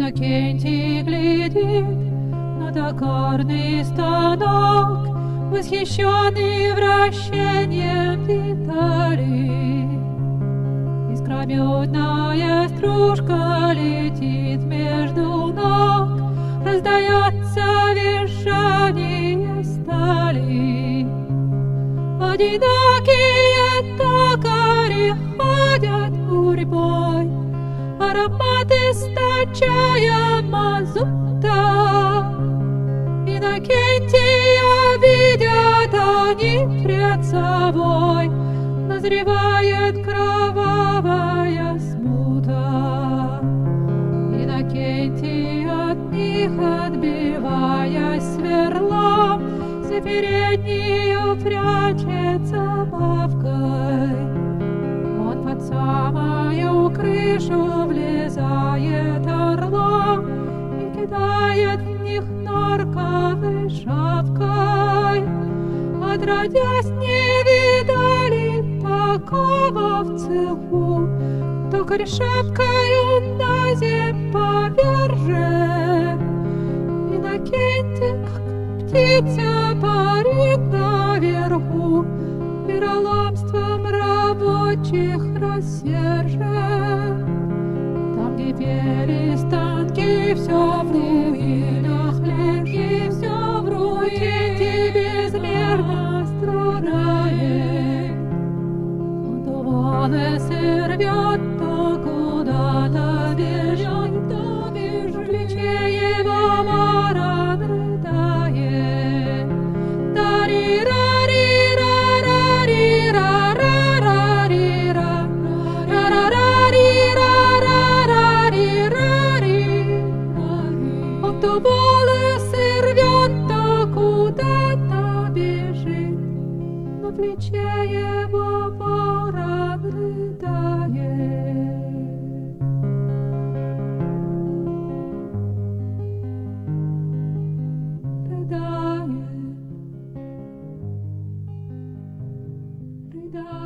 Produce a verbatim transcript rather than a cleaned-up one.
Иннокентий глядит на токарный станок, восхищенный вращением деталей. Искрометная стружка летит между ног, раздается визжание стали. Одинокие токари ходят гурьбой, аромат источая мазута. Иннокентия видят они пред собой, назревает кровавая смута. Иннокентий от них, отбиваясь сверлом, за переднюю прячется лавкой. Он под самую крышу влезает орлом и кидает в них норковой шапкой. Отродясь не видали такого в цеху, токарь шапкою на земь повержен. Иннокентий, как птица, парит наверху, вероломством рабочих рассержен. Там, где пели станки, все в руинах лежит, все в руине безмерно страдает. Он то волосы рвет, то куда-то бежит, то бежит, в плече его ворон рыдает. Он то волосы рвет, то куда-то бежит, на плече его ворон рыдает. Рыдает, рыдает.